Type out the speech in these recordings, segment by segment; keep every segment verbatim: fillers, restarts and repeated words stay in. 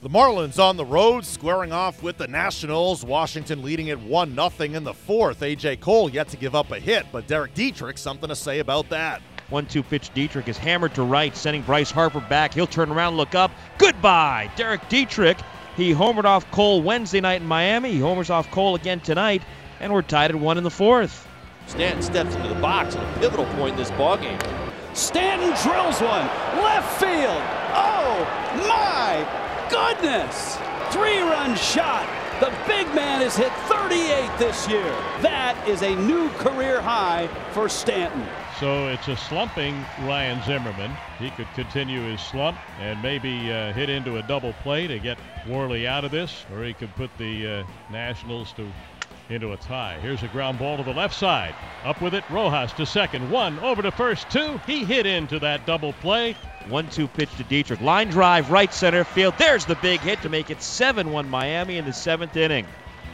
The Marlins on the road, squaring off with the Nationals. Washington leading it one nothing in the fourth. A J Cole yet to give up a hit, but Derek Dietrich, something to say about that. one two pitch. Dietrich is hammered to right, sending Bryce Harper back. He'll turn around, look up. Goodbye, Derek Dietrich. He homered off Cole Wednesday night in Miami. He homers off Cole again tonight, and we're tied at one in the fourth. Stanton steps into the box at a pivotal point in this ballgame. Stanton drills one, left field. Oh my goodness! Three-run shot. The big man has hit thirty-eight this year. That is a new career high for Stanton. So it's a slumping Ryan Zimmerman. He could continue his slump and maybe uh, hit into a double play to get Worley out of this, or he could put the uh, Nationals to into a tie. Here's a ground ball to the left side. Up with it, Rojas to second. One over to first, two. He hit into that double play. one two pitch to Dietrich. Line drive, right center field. There's the big hit to make it seven one Miami in the seventh inning.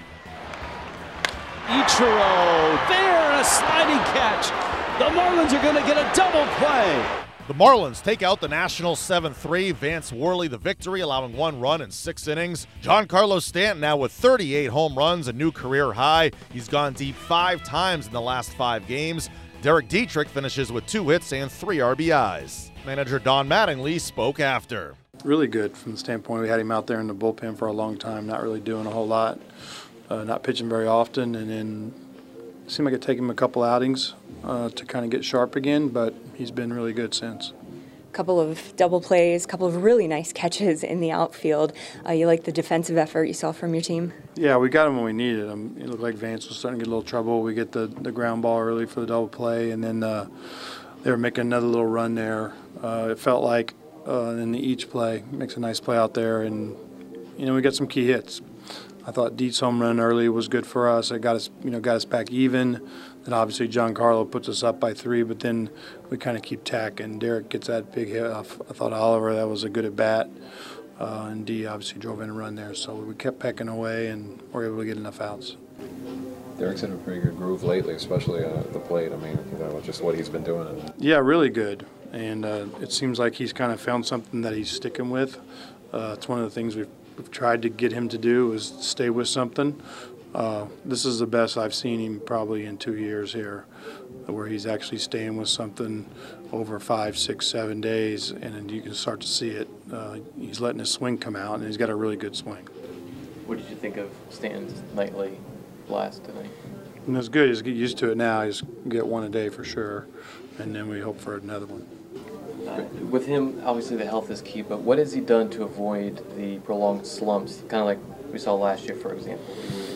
Ichiro there, a sliding catch. The Marlins are going to get a double play. The Marlins take out the Nationals seven three. Vance Worley the victory, allowing one run in six innings. Giancarlo Stanton now with thirty-eight home runs, a new career high. He's gone deep five times in the last five games. Derek Dietrich finishes with two hits and three R B Is. Manager Don Mattingly spoke after. Really good from the standpoint we had him out there in the bullpen for a long time, not really doing a whole lot, uh, not pitching very often, and then it seemed like it took him a couple outings uh, to kind of get sharp again, but he's been really good since. Couple of double plays, couple of really nice catches in the outfield. Uh, you like the defensive effort you saw from your team? Yeah, we got him when we needed him. It looked like Vance was starting to get a little trouble. We get the, the ground ball early for the double play, and then uh, they were making another little run there. Uh, it felt like uh, in the each play, makes a nice play out there, and you know we got some key hits. I thought Dietz home run early was good for us. It got us, you know, got us back even. Then obviously Giancarlo puts us up by three, but then we kind of keep tacking. Derek gets that big hit off. I thought Oliver, that was a good at bat, uh, and D obviously drove in a run there. So we kept pecking away and were able to get enough outs. Derek's in a pretty good groove lately, especially uh, at the plate. I mean, you know, just what he's been doing. Yeah, really good. And uh, it seems like he's kind of found something that he's sticking with. Uh, it's one of the things we've, we've tried to get him to do is stay with something. Uh, this is the best I've seen him probably in two years here, where he's actually staying with something over five, six, seven days, and then you can start to see it. Uh, he's letting his swing come out, and he's got a really good swing. What did you think of Stanton's nightly blast tonight? And it's good. He's get used to it now. He's get one a day for sure, and then we hope for another one. Uh, with him, obviously the health is key, but what has he done to avoid the prolonged slumps, kind of like we saw last year, for example?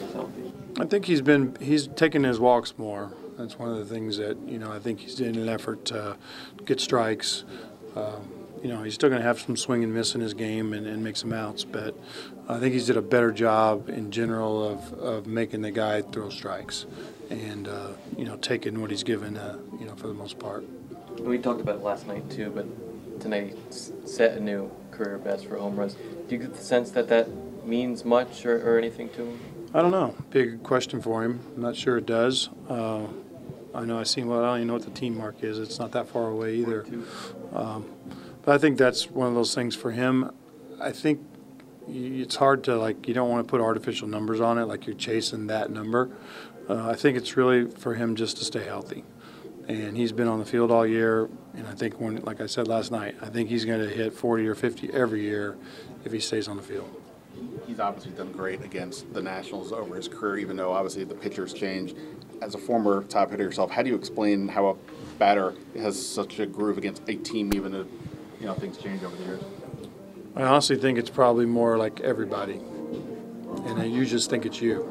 I think he's been he's taken his walks more. That's one of the things that you know I think he's doing an effort to get strikes. Um, you know he's still going to have some swing and miss in his game and, and make some outs, but I think he's did a better job in general of, of making the guy throw strikes and uh, you know taking what he's given uh, you know for the most part. We talked about it last night too, but tonight he set a new career best for home runs. Do you get the sense that that means much or, or anything to him? I don't know. Big question for him. I'm not sure it does. Uh, I know I seen. Well, I don't even know what the team mark is. It's not that far away either. Um, but I think that's one of those things for him. I think it's hard to like. You don't want to put artificial numbers on it, like you're chasing that number. Uh, I think it's really for him just to stay healthy. And he's been on the field all year. And I think when, like I said last night, I think he's going to hit forty or fifty every year if he stays on the field. He's obviously done great against the Nationals over his career, even though obviously the pitchers change. As a former top hitter yourself, how do you explain how a batter has such a groove against a team, even if you know things change over the years? I honestly think it's probably more like everybody, and you just think it's you.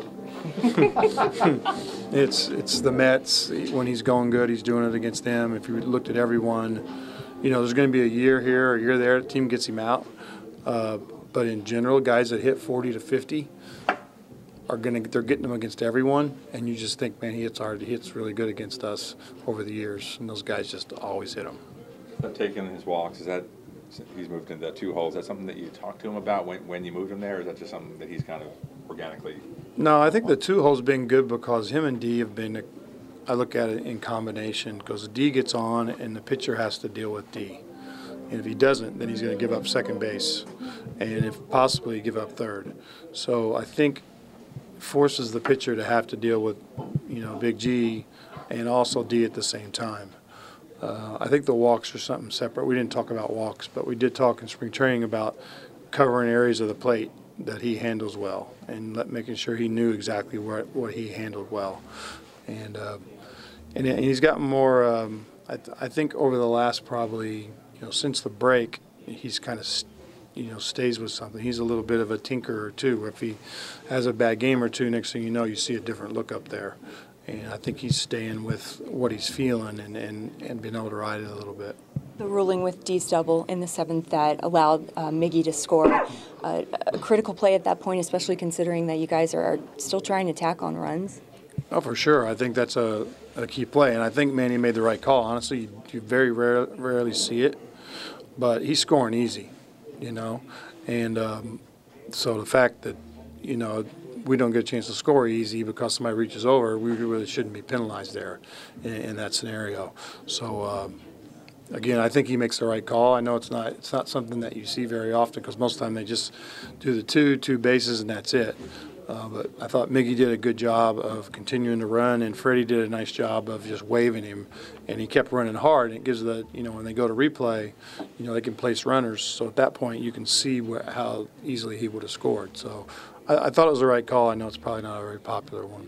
it's it's the Mets. When he's going good, he's doing it against them. If you looked at everyone, you know, there's going to be a year here, a year there, the team gets him out. Uh, But in general, guys that hit forty to fifty are gonna they're getting them against everyone, and you just think, man, he hits hard. He hits really good against us over the years, and those guys just always hit them. So taking his walks, is that he's moved into that two holes? Is that something that you talked to him about when when you moved him there, or is that just something that he's kind of organically? No, I think the two holes been good because him and D have been. I look at it in combination because D gets on, and the pitcher has to deal with D. And if he doesn't, then he's going to give up second base. and if possibly give up third. So I think forces the pitcher to have to deal with, you know, Big G and also D at the same time. Uh, I think the walks are something separate. We didn't talk about walks, but we did talk in spring training about covering areas of the plate that he handles well and let, making sure he knew exactly what, what he handled well. And, uh, and, and he's gotten more, um, I, th I think over the last probably, you know, since the break, he's kind of, you know, stays with something. He's a little bit of a tinkerer too. If he has a bad game or two, next thing you know, you see a different look up there. And I think he's staying with what he's feeling and, and, and being able to ride it a little bit. The ruling with D's double in the seventh that allowed uh, Miggy to score, uh, a critical play at that point, especially considering that you guys are still trying to tack on runs. Oh, for sure. I think that's a, a key play, and I think Manny made the right call. Honestly, you, you very rare, rarely see it, but he's scoring easy, you know. And um, so the fact that, you know, we don't get a chance to score easy because somebody reaches over, we really shouldn't be penalized there in, in that scenario. So, um, again, I think he makes the right call. I know it's not it's not something that you see very often because most of the time they just do the two, two bases, and that's it. Uh, but I thought Miggy did a good job of continuing to run, and Freddie did a nice job of just waving him, and he kept running hard. And it gives the, you know, when they go to replay, you know, they can place runners. So at that point, you can see where, how easily he would have scored. So I, I thought it was the right call. I know it's probably not a very popular one.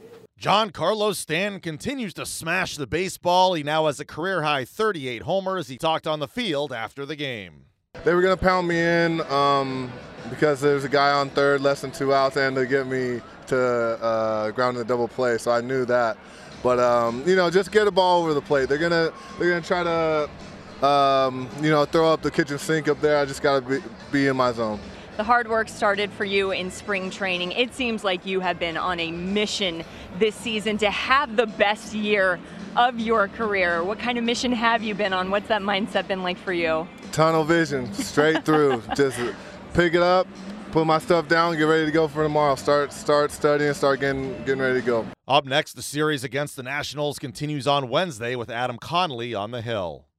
Giancarlo Stanton continues to smash the baseball. He now has a career-high thirty-eight homers. He talked on the field after the game. They were going to pound me in um, because there's a guy on third, less than two outs, and to get me to uh, ground in the double play, so I knew that. But, um, you know, just get a ball over the plate. They're going to they're gonna try to, um, you know, throw up the kitchen sink up there. I just got to be, be in my zone. The hard work started for you in spring training. It seems like you have been on a mission this season to have the best year of your career. What kind of mission have you been on? What's that mindset been like for you? Tunnel vision, straight through. Just pick it up, put my stuff down, get ready to go for tomorrow. Start start studying, start getting, getting ready to go. Up next, the series against the Nationals continues on Wednesday with Adam Connolly on the hill.